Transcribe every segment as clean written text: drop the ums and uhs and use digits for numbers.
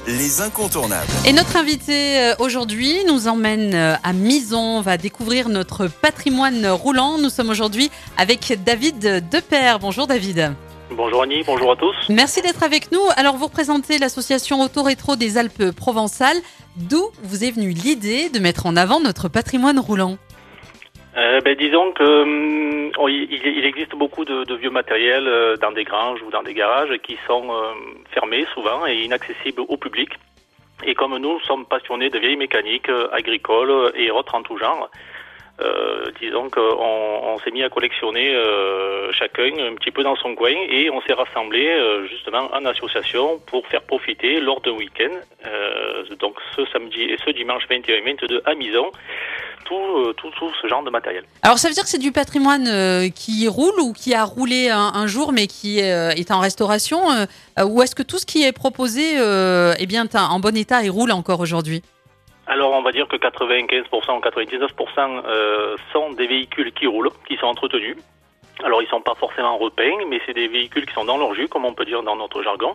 les incontournables. Et notre invité aujourd'hui nous emmène à Mison. On va découvrir notre patrimoine roulant. Nous sommes aujourd'hui avec David Depère. Bonjour David. Bonjour Annie, bonjour à tous. Merci d'être avec nous. Alors vous représentez l'association Auto-Rétro des Alpes provençales. D'où vous est venue l'idée de mettre en avant notre patrimoine roulant ? Disons que il existe beaucoup de vieux matériels dans des granges ou dans des garages qui sont fermés souvent et inaccessibles au public. Et comme nous sommes passionnés de vieilles mécaniques agricoles et autres en tout genre, disons qu'on s'est mis à collectionner chacun un petit peu dans son coin et on s'est rassemblés justement en association pour faire profiter lors d'un week-end, donc ce samedi et ce dimanche 21 et 22 à Mison, tout ce genre de matériel. Alors ça veut dire que c'est du patrimoine qui roule ou qui a roulé un jour mais qui est en restauration ou est-ce que tout ce qui est proposé est en bon état et roule encore aujourd'hui ? Alors on va dire que 95% ou 99% sont des véhicules qui roulent, qui sont entretenus. Alors ils sont pas forcément repeints, mais c'est des véhicules qui sont dans leur jus, comme on peut dire dans notre jargon.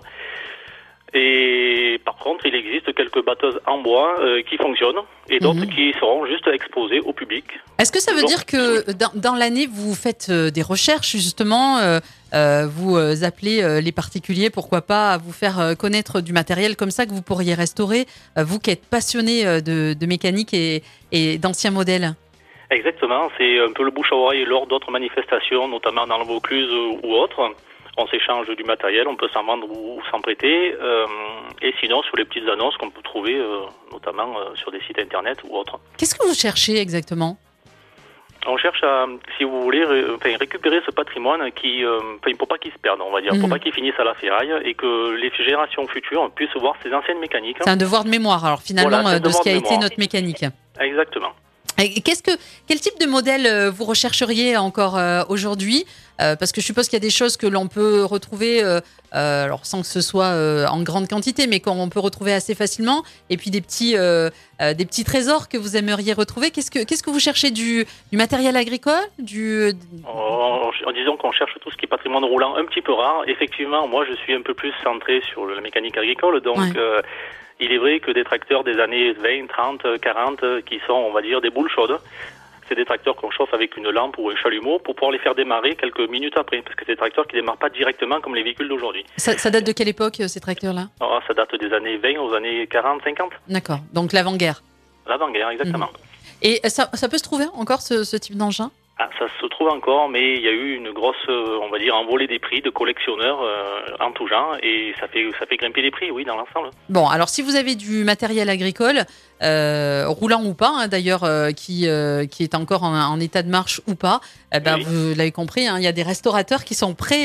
Et par contre, il existe quelques batteuses en bois qui fonctionnent et d'autres qui seront juste exposées au public. Est-ce que ça veut dire que dans l'année, vous faites des recherches justement, vous appelez les particuliers, pourquoi pas, à vous faire connaître du matériel comme ça que vous pourriez restaurer, vous qui êtes passionné de mécanique et d'anciens modèles ? Exactement, c'est un peu le bouche à oreille lors d'autres manifestations, notamment dans le Vaucluse ou autres. On s'échange du matériel, on peut s'en vendre ou s'en prêter, et sinon sur les petites annonces qu'on peut trouver, notamment sur des sites internet ou autres. Qu'est-ce que vous cherchez exactement ? On cherche à, si vous voulez, récupérer ce patrimoine pour pas qu'il se perde, on va dire, pour pas qu'il finisse à la ferraille et que les générations futures puissent voir ces anciennes mécaniques. C'est un devoir de mémoire, alors finalement, de ce qui a été notre mécanique. Exactement. Et quel type de modèle vous rechercheriez encore aujourd'hui ? Parce que je suppose qu'il y a des choses que l'on peut retrouver, alors sans que ce soit en grande quantité, mais qu'on peut retrouver assez facilement. Et puis des petits trésors que vous aimeriez retrouver. Qu'est-ce que vous cherchez ? Du matériel agricole ? Disons qu'on cherche tout ce qui est patrimoine roulant un petit peu rare. Effectivement, moi je suis un peu plus centré sur la mécanique agricole, donc... Ouais. Il est vrai que des tracteurs des années 20, 30, 40, qui sont, on va dire, des boules chaudes, c'est des tracteurs qu'on chauffe avec une lampe ou un chalumeau pour pouvoir les faire démarrer quelques minutes après, parce que c'est des tracteurs qui ne démarrent pas directement comme les véhicules d'aujourd'hui. Ça date de quelle époque, ces tracteurs-là ? Ça date des années 20 aux années 40, 50. D'accord, donc l'avant-guerre. L'avant-guerre, exactement. Et ça peut se trouver encore, ce type d'engin ? Ça se trouve encore, mais il y a eu une grosse, on va dire, envolée des prix de collectionneurs en tout genre, et ça fait grimper les prix, oui, dans l'ensemble. Bon, alors si vous avez du matériel agricole, roulant ou pas, d'ailleurs, qui est encore en état de marche ou pas, oui. Vous l'avez compris, il y a des restaurateurs qui sont prêts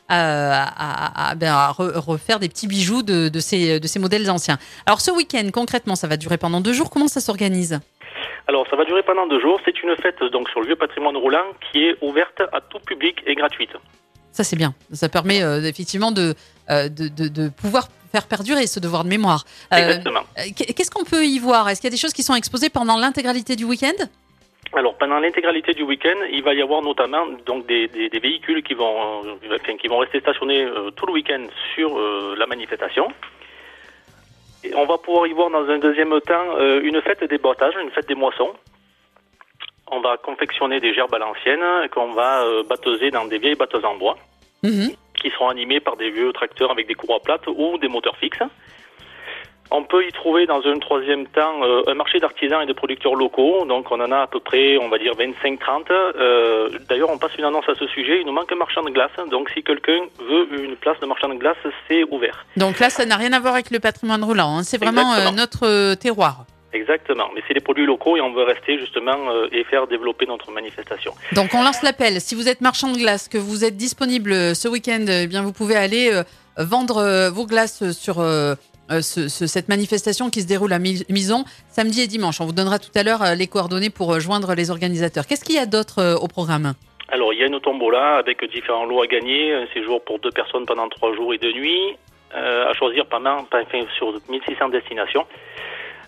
à refaire des petits bijoux de ces modèles anciens. Alors ce week-end, concrètement, ça va durer pendant 2 jours. Comment ça s'organise ? Alors, ça va durer pendant 2 jours. C'est une fête donc sur le vieux patrimoine roulant qui est ouverte à tout public et gratuite. Ça, c'est bien. Ça permet effectivement de pouvoir faire perdurer ce devoir de mémoire. Exactement. Qu'est-ce qu'on peut y voir ? Est-ce qu'il y a des choses qui sont exposées pendant l'intégralité du week-end ? Alors, pendant l'intégralité du week-end, il va y avoir notamment donc des véhicules qui vont rester stationnés tout le week-end sur la manifestation. Et on va pouvoir y voir dans un deuxième temps une fête des bottages, une fête des moissons. On va confectionner des gerbes à l'ancienne qu'on va batteuser dans des vieilles batteuses en bois qui seront animées par des vieux tracteurs avec des courroies plates ou des moteurs fixes. On peut y trouver dans un troisième temps un marché d'artisans et de producteurs locaux. Donc on en a à peu près, on va dire 25-30. D'ailleurs, on passe une annonce à ce sujet. Il nous manque un marchand de glace. Donc si quelqu'un veut une place de marchand de glace, c'est ouvert. Donc là, ça n'a rien à voir avec le patrimoine roulant. C'est vraiment notre terroir. Exactement. Mais c'est des produits locaux et on veut rester justement et faire développer notre manifestation. Donc on lance l'appel. Si vous êtes marchand de glace, que vous êtes disponible ce week-end, vous pouvez aller vendre vos glaces sur... cette manifestation qui se déroule à Mison samedi et dimanche. On vous donnera tout à l'heure les coordonnées pour joindre les organisateurs. Qu'est-ce qu'il y a d'autre au programme ? Alors, il y a une tombola avec différents lots à gagner, un séjour pour 2 personnes pendant 3 jours et 2 nuits, à choisir sur 1600 destinations.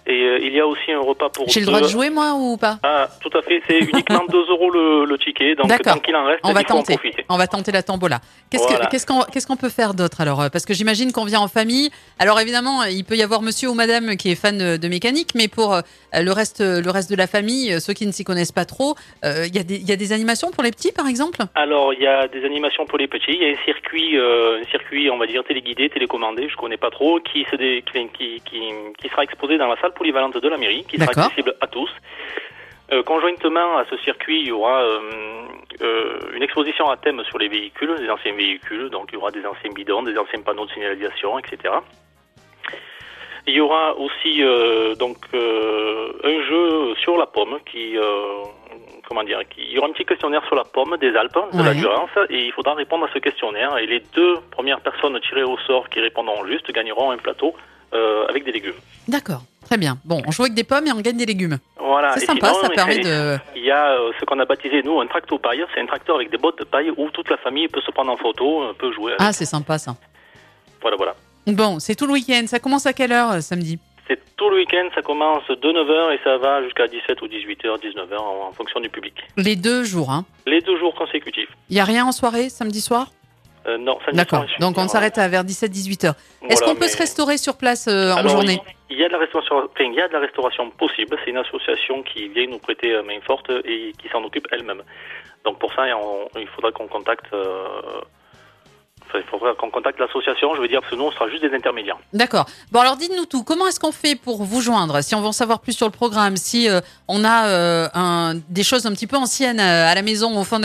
Et il y a aussi un repas pour J'ai le droit de jouer, moi, ou pas? Ah, tout à fait. C'est uniquement 2 euros le ticket. Donc, tant qu'il en reste, il faut en profiter. On va tenter la tombola. Qu'est-ce qu'on peut faire d'autre alors? Parce que j'imagine qu'on vient en famille. Alors évidemment, il peut y avoir monsieur ou madame qui est fan de mécanique, mais pour le reste de la famille, ceux qui ne s'y connaissent pas trop, il y a des animations pour les petits, par exemple? Alors, il y a des animations pour les petits. Il y a un circuit, on va dire, téléguidé, télécommandé, je connais pas trop, qui sera exposé dans la salle polyvalente de la mairie, qui sera accessible à tous. Conjointement à ce circuit, il y aura une exposition à thème sur les véhicules, les anciens véhicules. Donc, il y aura des anciens bidons, des anciens panneaux de signalisation, etc. Il y aura aussi un jeu sur la pomme il y aura un petit questionnaire sur la pomme des Alpes, de l'Endurance, et il faudra répondre à ce questionnaire. Et les 2 premières personnes tirées au sort qui répondront juste gagneront un plateau avec des légumes. D'accord, très bien. Bon, on joue avec des pommes et on gagne des légumes. Voilà. C'est sympa, ça permet de... Il y a ce qu'on a baptisé, nous, un tracto-paille. C'est un tracteur avec des bottes de paille où toute la famille peut se prendre en photo, peut jouer avec. Ah, c'est sympa, ça. Voilà. Bon, c'est tout le week-end. Ça commence à quelle heure, samedi? C'est tout le week-end, ça commence de 9h et ça va jusqu'à 17 ou 18h, 19h en fonction du public. Les 2 jours, hein? Les 2 jours consécutifs. Il n'y a rien en soirée, samedi soir? Non, samedi D'accord, soir. donc on s'arrête vers 17-18h. Est-ce qu'on peut se restaurer sur place en journée? Il y a de la restauration possible. C'est une association qui vient nous prêter main forte et qui s'en occupe elle-même. Donc pour ça, il faudra qu'on contacte... il faudra qu'on contacte l'association, je veux dire, parce que nous, on sera juste des intermédiaires. D'accord. Bon, alors dites-nous tout. Comment est-ce qu'on fait pour vous joindre? Si on veut en savoir plus sur le programme, si on a des choses un petit peu anciennes à la maison, au fond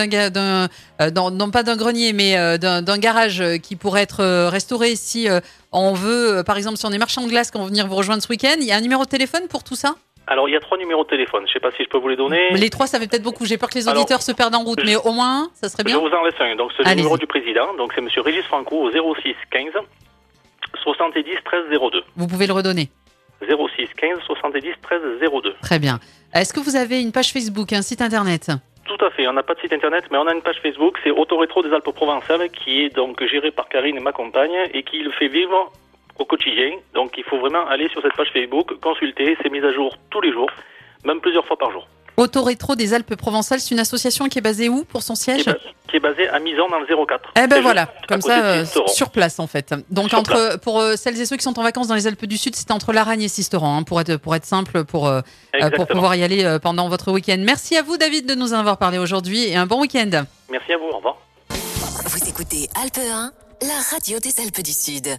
non pas d'un grenier, mais d'un garage qui pourrait être restauré, si on veut, par exemple, si on est marchand de glace, qu'on veut venir vous rejoindre ce week-end, il y a un numéro de téléphone pour tout ça? Alors, il y a 3 numéros de téléphone. Je ne sais pas si je peux vous les donner. Mais les 3, ça fait peut-être beaucoup. J'ai peur que les auditeurs se perdent en route, mais au moins un, ça serait bien. Je vous en laisse un. Donc, c'est le numéro du président. Donc, c'est monsieur Régis Franco au 06 15 70 13 02. Vous pouvez le redonner. 06 15 70 13 02. Très bien. Est-ce que vous avez une page Facebook, un site internet? Tout à fait. On n'a pas de site internet, mais on a une page Facebook. C'est Autorétro des Alpes-Provençales, qui est donc gérée par Karine, ma compagne, et qui le fait vivre au quotidien. Donc, il faut vraiment aller sur cette page Facebook, consulter. C'est mis à jour tous les jours, même plusieurs fois par jour. Autorétro des Alpes-Provençales, c'est une association qui est basée où pour son siège? Qui est basée à Mison dans le 04. Eh ben voilà, comme ça, sur place en fait. Donc pour celles et ceux qui sont en vacances dans les Alpes du Sud, c'est entre Laragne et Sisteron, hein, pour être simple, pour pouvoir y aller pendant votre week-end. Merci à vous David de nous en avoir parlé aujourd'hui et un bon week-end. Merci à vous, au revoir. Vous écoutez Alpe 1, la radio des Alpes du Sud.